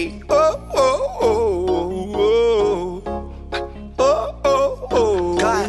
Hey, oh, oh, oh, oh, oh, oh, God,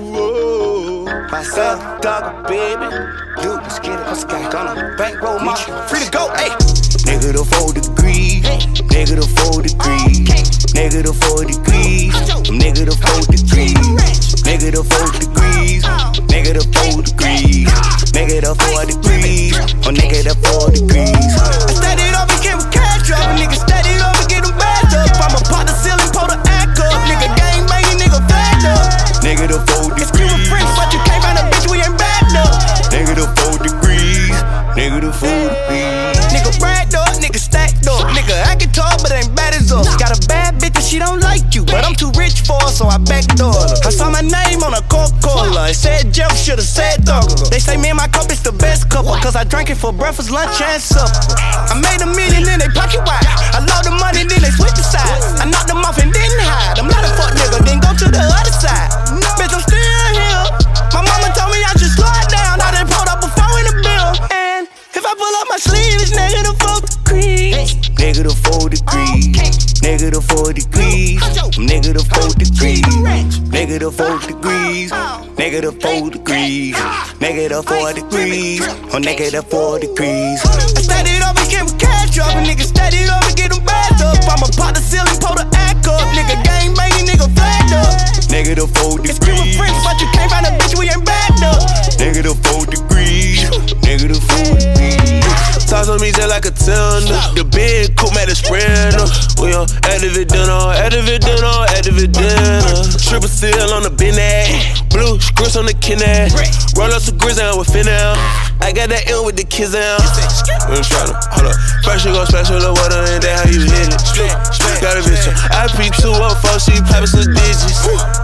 myself, dog, baby. You, let's get it, let's get it. Gonna bankroll my free to go, hey. Negative 4 degrees, negative 4 degrees, negative 4 degrees, negative 4 degrees, negative 4 degrees, negative 4 degrees, negative 4 degrees, or negative 4 degrees. I steady it up and get with cash up, nigga steady it up and get them back up. I'ma pop the ceiling, pull the act up, nigga gang banging, nigga fed up. Negative 4 degrees. It's Cuban French, but you can't find a bitch, we ain't bad up. Negative 4 degrees, negative 4 degrees. Nigga bragged up, nigga stacked up, nigga I can talk but ain't bad as us. Got a bad bitch and she don't like you, but I'm too rich for her, so I backdoor her. I saw my name on a Coca-Cola, it said Jeff, should've said Thugger. They say me and my cup is the best couple, cause I drank it for breakfast, lunch, and supper. I made $1 million in they pocket wide, I load the money, then they switch the sides. I knocked them off and didn't hide, I'm not a fuck nigga, then go to the other side. Bitch, I'm still here, my mama told me I should slow it down, I done pulled up before in the bill. And if I pull up my sleeve, it's negative 4 degrees. Negative 4 degrees. Negative 4 degrees. Negative 4 degrees. Negative 4 degrees. Negative 4 degrees. Negative 4 degrees. Or negative 4 degrees. I steady it up and get with cash up. A nigga steady it up and get them bags up. I'ma pop the ceiling, pull the act up. Nigga gang banging, nigga flagged up. Negative 4 degrees. It's Cuban French, but you can't find a bitch, we ain't backed up. Negative 4 degrees. Negative 4 degrees. Toss on me just like a tender. The big coupe made a sprinter. We on activate dinner, activate dinner, activate dinner. Triple seal on the binnet, blue scripts on the kidney. Roll up some grits and with finna. I got that ill with the kids down. I'm tryna, hold up. First you gon' splash with the water and then how you hit it. Got a bitch on IP214, she poppin' some digits.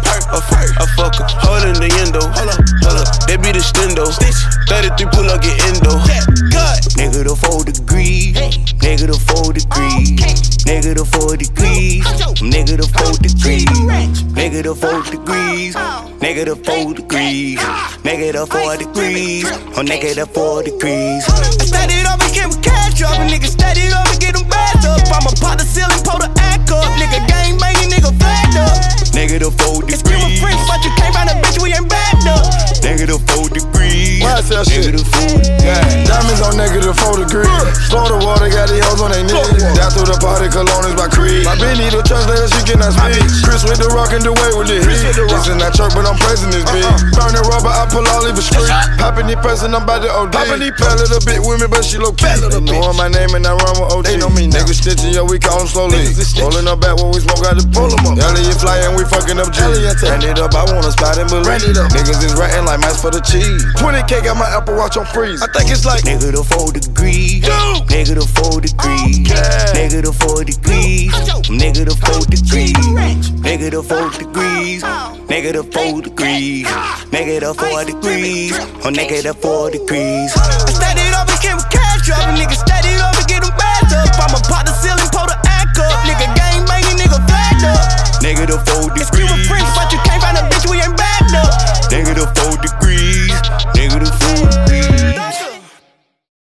I fuck her, holdin' the endo. Hold up, they be the stendo. 33 pull up, get endo. Negative 4 degrees, negative 4 degrees, negative 4 degrees, negative 4 degrees, negative 4 degrees, negative 4 degrees, negative 4 degrees, or negative 4 degrees. I steady it up and get with cash up, a nigga steady it up and get them bags up. I'ma pop the ceiling, pull the act up, nigga gang banging, nigga flagged up. Negative 4 degrees. It's Cuban French, but you can't find a bitch, we ain't backed up. Negative 4 degrees. Negative 4 degrees. Diamonds on negative 4 degrees. Florida water got these hoes on they knees. Down through the party, cologne is by Creed. My bitch need a translator, she cannot speak. Chris with the rock and the way with the heat. This is not church, but I'm praising this bitch. Burning rubber, I pull all over street. Popping the person, I'm about to OD. Fell a little bit with me, but she low key. They know my name and I run with OG. They know me now. Niggas stitching, yo, we call them slowly. Rolling up back when we smoke out the pull them up. Elliot fly and we fucking up G. Ran it up, I wanna spot and believe. Niggas is ratting like mice for the cheese. 20K got my Apple Watch on freeze. I think it's like negative 4 degrees. Negative 4 degrees. Negative 4 degrees. Negative 4 degrees. Negative 4 degrees. Negative 4 degrees. Negative 4 degrees. Or negative 4 degrees. I steady it up and get with cash up. A nigga steady it up and get them bags up. I'ma pop the ceiling, pull the